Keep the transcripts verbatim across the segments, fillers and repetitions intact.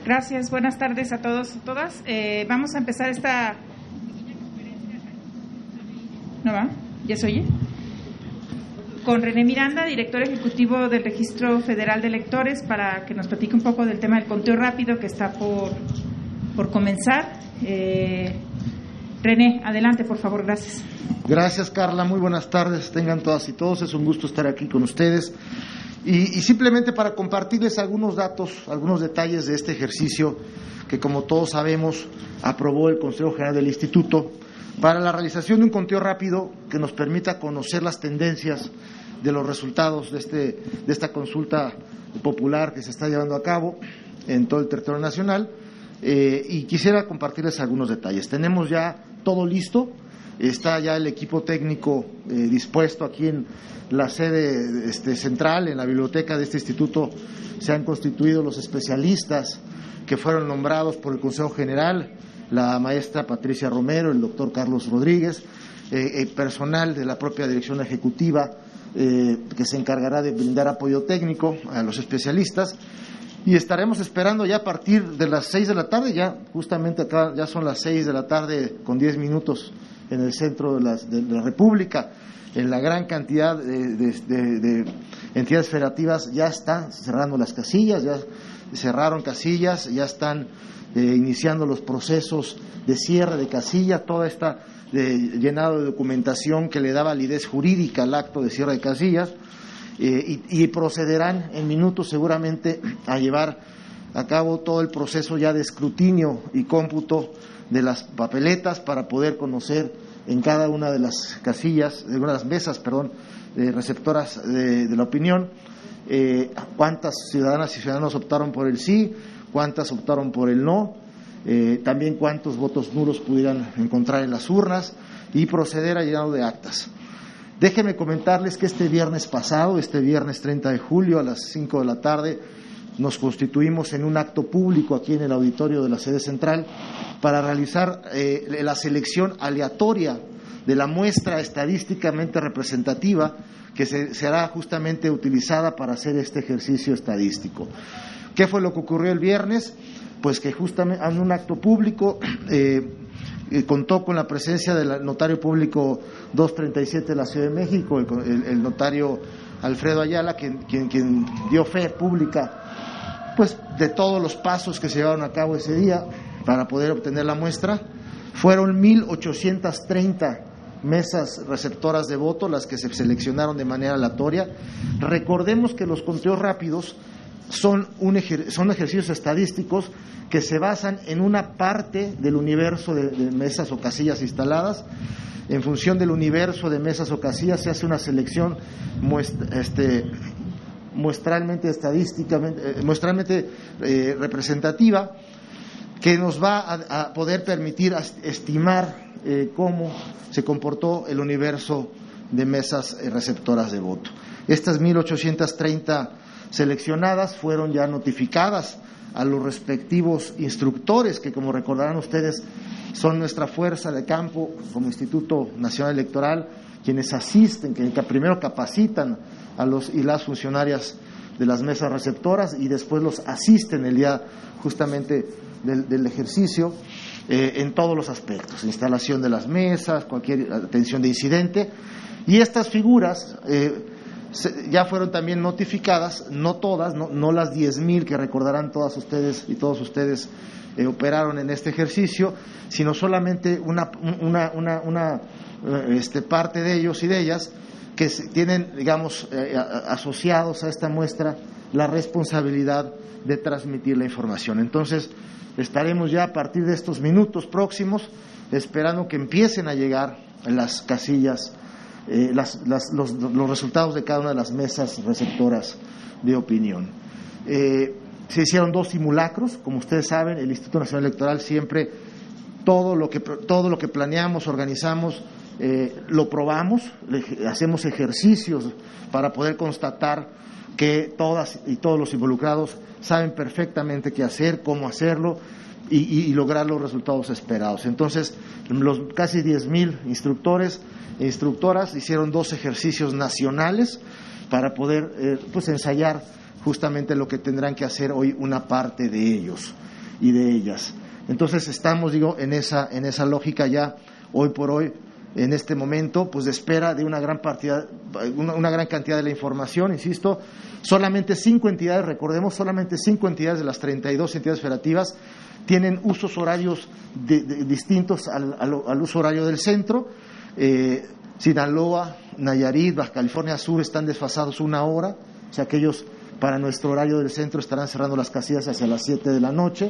Gracias, buenas tardes a todos y todas. Eh, vamos a empezar esta... ¿No va? ¿Ya se oye? Con René Miranda, director ejecutivo del Registro Federal de Electores, para que nos platique un poco del tema del conteo rápido que está por, por comenzar. Eh, René, adelante, por favor, gracias. Gracias, Carla, muy buenas tardes, tengan todas y todos, es un gusto estar aquí con ustedes. Y, y simplemente para compartirles algunos datos, algunos detalles de este ejercicio que, como todos sabemos, aprobó el Consejo General del Instituto para la realización de un conteo rápido que nos permita conocer las tendencias de los resultados de, este, de esta consulta popular que se está llevando a cabo en todo el territorio nacional. Eh, y quisiera compartirles algunos detalles. Tenemos ya todo listo. Está ya el equipo técnico eh, dispuesto aquí en la sede este, central, en la biblioteca de este instituto. Se han constituido los especialistas que fueron nombrados por el Consejo General, la maestra Patricia Romero, el doctor Carlos Rodríguez, eh, el personal de la propia dirección ejecutiva eh, que se encargará de brindar apoyo técnico a los especialistas. Y estaremos esperando ya a partir de las seis de la tarde, ya justamente acá ya son las seis de la tarde con diez minutos en el centro de, las, de la República, en la gran cantidad de, de, de, de entidades federativas ya están cerrando las casillas, ya cerraron casillas, ya están eh, iniciando los procesos de cierre de casilla, toda esta de, llenado de documentación que le da validez jurídica al acto de cierre de casillas. Eh, y, y procederán en minutos seguramente a llevar a cabo todo el proceso ya de escrutinio y cómputo de las papeletas para poder conocer en cada una de las casillas, de unas mesas, perdón, de receptoras de, de la opinión, eh, cuántas ciudadanas y ciudadanos optaron por el sí, cuántas optaron por el no, eh, también cuántos votos nulos pudieran encontrar en las urnas y proceder a llenado de actas. Déjenme comentarles que este viernes pasado, este viernes treinta de julio a las cinco de la tarde, nos constituimos en un acto público aquí en el auditorio de la sede central para realizar eh, la selección aleatoria de la muestra estadísticamente representativa que se, será justamente utilizada para hacer este ejercicio estadístico. ¿Qué fue lo que ocurrió el viernes? Pues que justamente en un acto público eh, Eh, contó con la presencia del notario público doscientos treinta y siete de la Ciudad de México, el, el, el notario Alfredo Ayala, quien, quien, quien dio fe pública pues de todos los pasos que se llevaron a cabo ese día para poder obtener la muestra. Fueron mil ochocientas treinta mesas receptoras de voto las que se seleccionaron de manera aleatoria. Recordemos que los conteos rápidos son, un ejer- son ejercicios estadísticos que se basan en una parte del universo de, de mesas o casillas instaladas. En función del universo de mesas o casillas se hace una selección muestra, este, muestralmente estadísticamente, eh, muestralmente eh, representativa, que nos va a, a poder permitir estimar eh, cómo se comportó el universo de mesas eh, receptoras de voto. Estas mil ochocientas treinta seleccionadas fueron ya notificadas a los respectivos instructores, que como recordarán ustedes son nuestra fuerza de campo como Instituto Nacional Electoral, quienes asisten, que primero capacitan a los y las funcionarias de las mesas receptoras y después los asisten el día justamente del, del ejercicio eh, en todos los aspectos, instalación de las mesas, cualquier atención de incidente. Y estas figuras eh, ya fueron también notificadas, no todas, no, no las diez mil que recordarán todas ustedes y todos ustedes eh, operaron en este ejercicio, sino solamente una, una, una, una este, parte de ellos y de ellas que tienen, digamos, eh, asociados a esta muestra la responsabilidad de transmitir la información. Entonces, estaremos ya a partir de estos minutos próximos esperando que empiecen a llegar las casillas, Eh, las, las, los, los resultados de cada una de las mesas receptoras de opinión. Eh, se hicieron dos simulacros, como ustedes saben, el Instituto Nacional Electoral siempre todo lo que todo lo que planeamos, organizamos, eh, lo probamos, le, hacemos ejercicios para poder constatar que todas y todos los involucrados saben perfectamente qué hacer, cómo hacerlo y, y, y lograr los resultados esperados. Entonces, los casi diez mil instructores e instructoras hicieron dos ejercicios nacionales para poder eh, pues ensayar justamente lo que tendrán que hacer hoy una parte de ellos. y de ellas. Entonces estamos, digo, en esa, en esa lógica ya hoy por hoy, en este momento, pues de espera de una gran partida, una, una gran cantidad de la información, insisto, solamente cinco entidades, recordemos, solamente cinco entidades de las treinta y dos entidades federativas tienen usos horarios de, de, distintos al, al, al uso horario del centro. eh, Sinaloa, Nayarit, Baja California Sur están desfasados una hora, o sea que ellos para nuestro horario del centro estarán cerrando las casillas hacia las siete de la noche,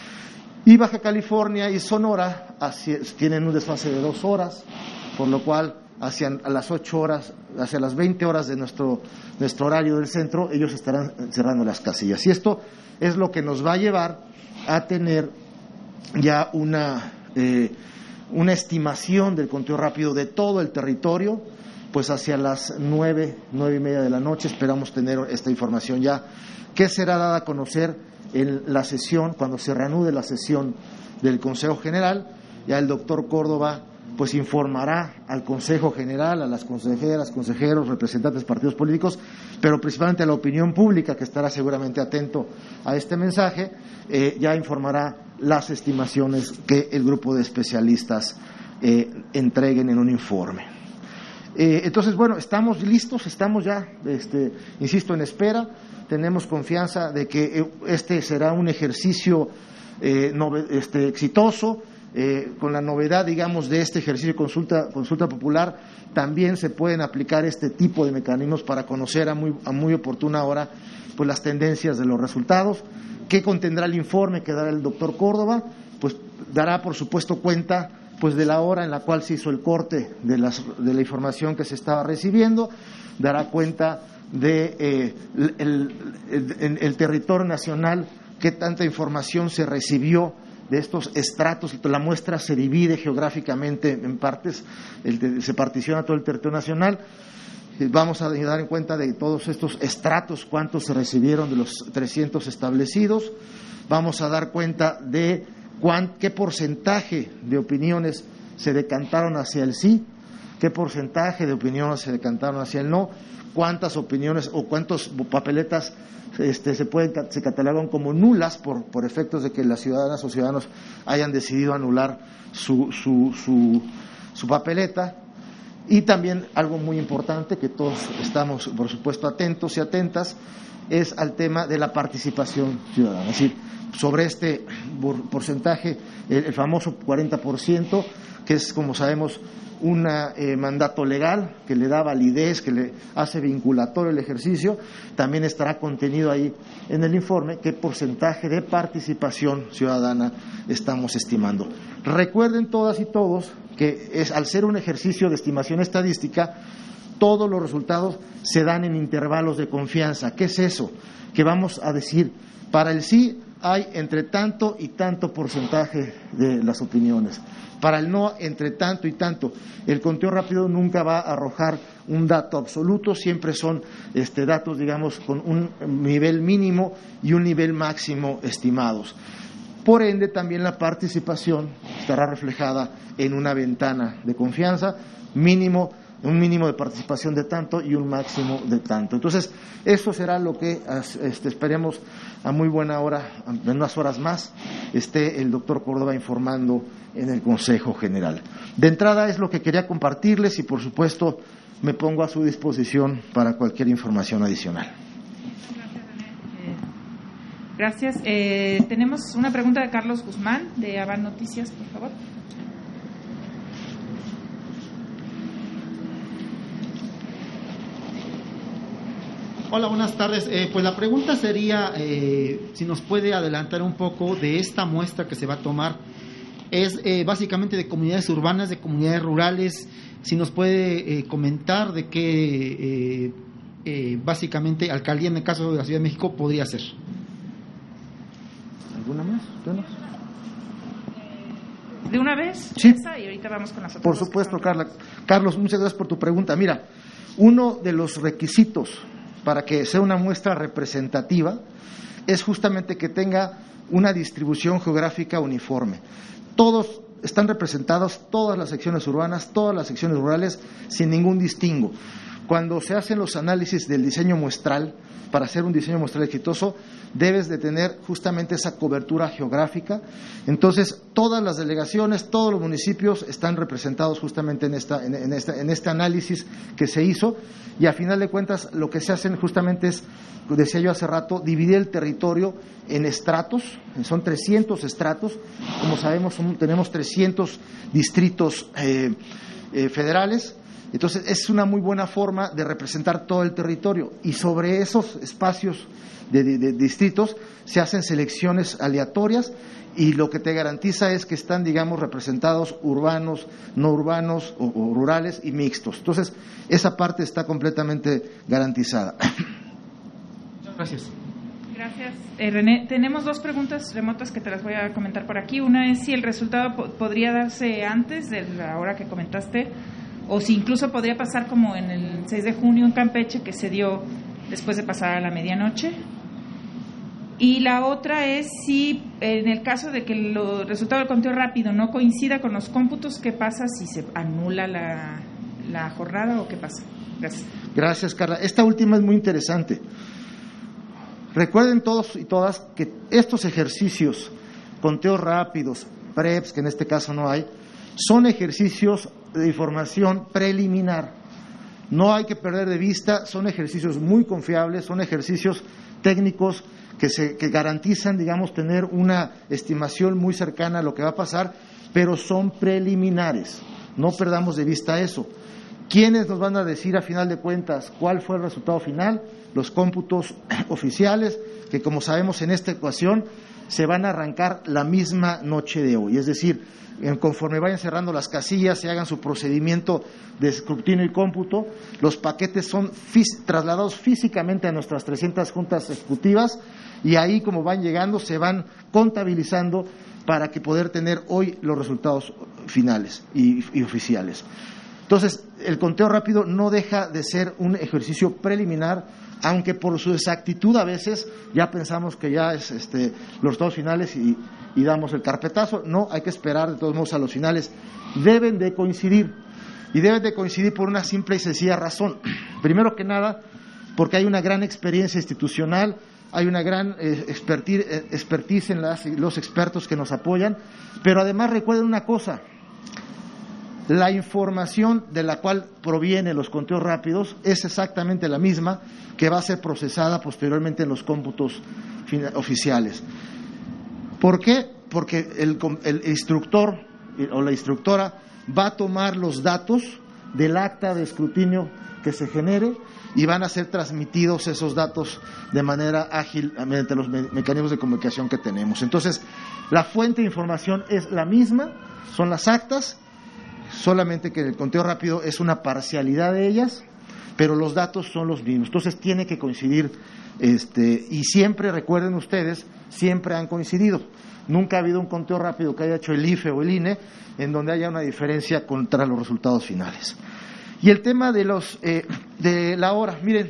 y Baja California y Sonora hacia, tienen un desfase de dos horas, por lo cual hacia a las ocho horas, hacia las veinte horas de nuestro, nuestro horario del centro, ellos estarán cerrando las casillas. Y esto es lo que nos va a llevar a tener ya una, eh, una estimación del conteo rápido de todo el territorio, pues hacia las nueve, nueve y media de la noche esperamos tener esta información ya, que será dada a conocer en la sesión, cuando se reanude la sesión del Consejo General. Ya el doctor Córdoba pues informará al Consejo General, a las consejeras, consejeros, representantes de partidos políticos, pero principalmente a la opinión pública, que estará seguramente atento a este mensaje, eh, ya informará las estimaciones que el grupo de especialistas eh, entreguen en un informe. Eh, entonces, bueno, estamos listos, estamos ya, este, insisto, en espera, tenemos confianza de que este será un ejercicio eh, nove, este, exitoso. Eh, con la novedad, digamos, de este ejercicio de consulta, consulta popular, también se pueden aplicar este tipo de mecanismos para conocer a muy, a muy oportuna hora pues las tendencias de los resultados. ¿Qué contendrá el informe que dará el doctor Córdoba? Pues dará, por supuesto, cuenta pues de la hora en la cual se hizo el corte de, las, de la información que se estaba recibiendo, dará cuenta de eh, el, el, el, el territorio nacional, qué tanta información se recibió de estos estratos. La muestra se divide geográficamente en partes, el, se particiona todo el territorio nacional. Vamos a dar en cuenta de todos estos estratos, cuántos se recibieron de los trescientos establecidos. Vamos a dar cuenta de cuán, qué porcentaje de opiniones se decantaron hacia el sí, qué porcentaje de opiniones se decantaron hacia el no, cuántas opiniones o cuántas papeletas Este, se pueden se catalogan como nulas por, por efectos de que las ciudadanas o ciudadanos hayan decidido anular su, su, su, su papeleta. Y también algo muy importante que todos estamos, por supuesto, atentos y atentas, es al tema de la participación ciudadana. Es decir, sobre este porcentaje, el, el famoso cuarenta por ciento, que es, como sabemos, un eh, mandato legal que le da validez, que le hace vinculatorio el ejercicio, también estará contenido ahí en el informe qué porcentaje de participación ciudadana estamos estimando. Recuerden todas y todos que es, al ser un ejercicio de estimación estadística, todos los resultados se dan en intervalos de confianza. ¿Qué es eso? Que vamos a decir, para el sí hay entre tanto y tanto porcentaje de las opiniones, para el no entre tanto y tanto. El conteo rápido nunca va a arrojar un dato absoluto, siempre son este, datos, digamos, con un nivel mínimo y un nivel máximo estimados. Por ende, también la participación estará reflejada en una ventana de confianza, mínimo, un mínimo de participación de tanto y un máximo de tanto. Entonces, eso será lo que este, esperemos a muy buena hora, en unas horas más, esté el doctor Córdoba informando en el Consejo General. De entrada es lo que quería compartirles y, por supuesto, me pongo a su disposición para cualquier información adicional. Gracias. Eh, tenemos una pregunta de Carlos Guzmán, de Avan Noticias, por favor. Hola, buenas tardes. Eh, pues la pregunta sería eh, si nos puede adelantar un poco de esta muestra que se va a tomar. Es eh, básicamente de comunidades urbanas, de comunidades rurales. Si nos puede eh, comentar de qué eh, eh, básicamente alcaldía, en el caso de la Ciudad de México, podría ser. ¿Alguna más? ¿Tienes? ¿De una vez? Sí. Esa, y ahorita vamos con las otras. Por supuesto, Carla. Carlos, muchas gracias por tu pregunta. Mira, uno de los requisitos para que sea una muestra representativa es justamente que tenga una distribución geográfica uniforme. Todos están representados, todas las secciones urbanas, todas las secciones rurales, sin ningún distingo. Cuando se hacen los análisis del diseño muestral, para hacer un diseño muestral exitoso, debes de tener justamente esa cobertura geográfica. Entonces, todas las delegaciones, todos los municipios están representados justamente en, esta, en, en, esta, en este análisis que se hizo, y a final de cuentas lo que se hacen justamente es, decía yo hace rato, dividir el territorio en estratos. Son trescientos estratos, como sabemos son, tenemos trescientos distritos eh, eh, federales. Entonces es una muy buena forma de representar todo el territorio, y sobre esos espacios de, de, de distritos se hacen selecciones aleatorias, y lo que te garantiza es que están, digamos, representados urbanos, no urbanos o, o rurales y mixtos. Entonces esa parte está completamente garantizada. Muchas gracias. Gracias, eh, René. Tenemos dos preguntas remotas que te las voy a comentar por aquí. Una es si el resultado po- podría darse antes de la hora que comentaste, o si incluso podría pasar como en el seis de junio en Campeche, que se dio después de pasar a la medianoche. Y la otra es si en el caso de que el resultado del conteo rápido no coincida con los cómputos, ¿qué pasa si se anula la, la jornada o qué pasa? Gracias. Gracias, Carla. Esta última es muy interesante. Recuerden todos y todas que estos ejercicios, conteos rápidos, preps, que en este caso no hay, son ejercicios de información preliminar. No hay que perder de vista, son ejercicios muy confiables, son ejercicios técnicos que, se, que garantizan, digamos, tener una estimación muy cercana a lo que va a pasar, pero son preliminares. No perdamos de vista eso. ¿Quiénes nos van a decir a final de cuentas cuál fue el resultado final? Los cómputos oficiales, que como sabemos en esta ecuación se van a arrancar la misma noche de hoy, es decir, conforme vayan cerrando las casillas, se hagan su procedimiento de escrutinio y cómputo, los paquetes son fis- trasladados físicamente a nuestras trescientas juntas ejecutivas, y ahí, como van llegando, se van contabilizando para que poder tener hoy los resultados finales y, y oficiales. Entonces, el conteo rápido no deja de ser un ejercicio preliminar, aunque por su exactitud a veces ya pensamos que ya es este, los resultados finales y, y damos el carpetazo. No, hay que esperar de todos modos a los finales. Deben de coincidir, y deben de coincidir por una simple y sencilla razón. Primero que nada, porque hay una gran experiencia institucional, hay una gran eh, expertise, eh, expertise en las, los expertos que nos apoyan, pero además recuerden una cosa: la información de la cual provienen los conteos rápidos es exactamente la misma que va a ser procesada posteriormente en los cómputos oficiales. ¿Por qué? Porque el, el instructor o la instructora va a tomar los datos del acta de escrutinio que se genere y van a ser transmitidos esos datos de manera ágil mediante los me- mecanismos de comunicación que tenemos. Entonces, la fuente de información es la misma, son las actas, solamente que el conteo rápido es una parcialidad de ellas, pero los datos son los mismos. Entonces tiene que coincidir, este, y siempre, recuerden ustedes, siempre han coincidido. Nunca ha habido un conteo rápido que haya hecho el I F E o el I N E en donde haya una diferencia contra los resultados finales. Y el tema de los eh, de la hora, miren,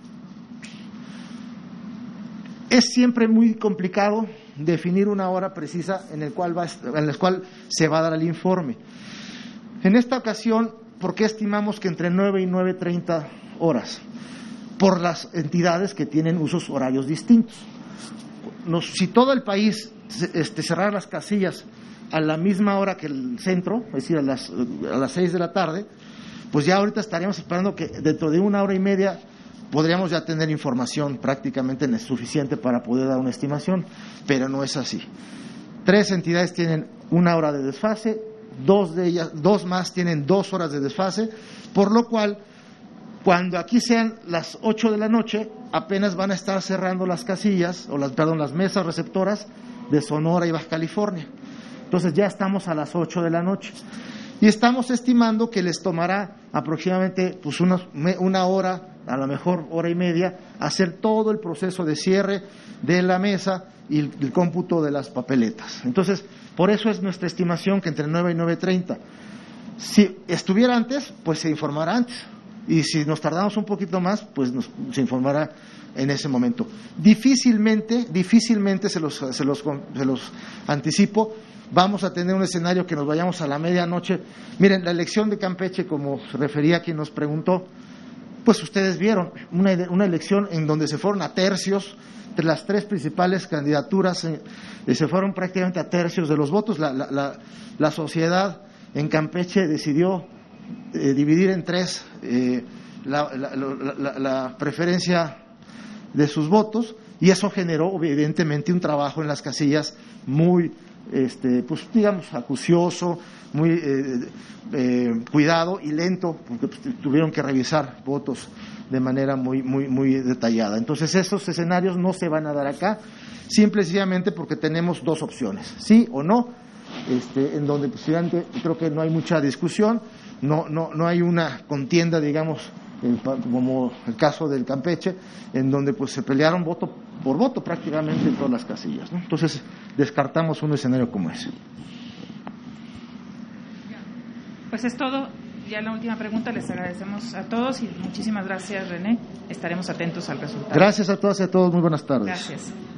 es siempre muy complicado definir una hora precisa en el cual va, en la cual se va a dar el informe. En esta ocasión, ¿por qué estimamos que entre nueve y nueve treinta horas? Por las entidades que tienen usos horarios distintos. Nos, si todo el país este, cerrara las casillas a la misma hora que el centro, es decir, a las, a las seis de la tarde, pues ya ahorita estaríamos esperando que dentro de una hora y media podríamos ya tener información prácticamente suficiente para poder dar una estimación, pero no es así. Tres entidades tienen una hora de desfase, dos de ellas, dos más tienen dos horas de desfase, por lo cual, cuando aquí sean las ocho de la noche, apenas van a estar cerrando las casillas, o las, perdón, las mesas receptoras de Sonora y Baja California. Entonces ya estamos a las ocho de la noche. Y estamos estimando que les tomará aproximadamente pues una, una hora, a lo mejor hora y media, hacer todo el proceso de cierre de la mesa y el, el cómputo de las papeletas. Entonces, por eso es nuestra estimación que entre nueve y nueve treinta. Si estuviera antes, pues se informará antes. Y si nos tardamos un poquito más, pues nos, se informará en ese momento. Difícilmente, difícilmente se los, se los, se los anticipo, vamos a tener un escenario que nos vayamos a la medianoche. Miren, la elección de Campeche, como se refería a quien nos preguntó, pues ustedes vieron una, una elección en donde se fueron a tercios, entre las tres principales candidaturas, eh, se fueron prácticamente a tercios de los votos. La, la, la, la sociedad en Campeche decidió eh, dividir en tres eh, la, la, la, la preferencia de sus votos, y eso generó evidentemente un trabajo en las casillas muy, este, pues digamos, acucioso, muy eh, eh, cuidado y lento, porque pues, tuvieron que revisar votos de manera muy, muy, muy detallada. Entonces, esos escenarios no se van a dar acá, simple y sencillamente porque tenemos dos opciones, sí o no, este, en donde pues, creo que no hay mucha discusión, no, no, no hay una contienda, digamos, como el caso del Campeche, en donde pues se pelearon voto por voto prácticamente en todas las casillas, ¿no? Entonces descartamos un escenario como ese. Pues es todo. Ya la última pregunta, les agradecemos a todos y muchísimas gracias, René. Estaremos atentos al resultado. Gracias a todas y a todos, muy buenas tardes. Gracias.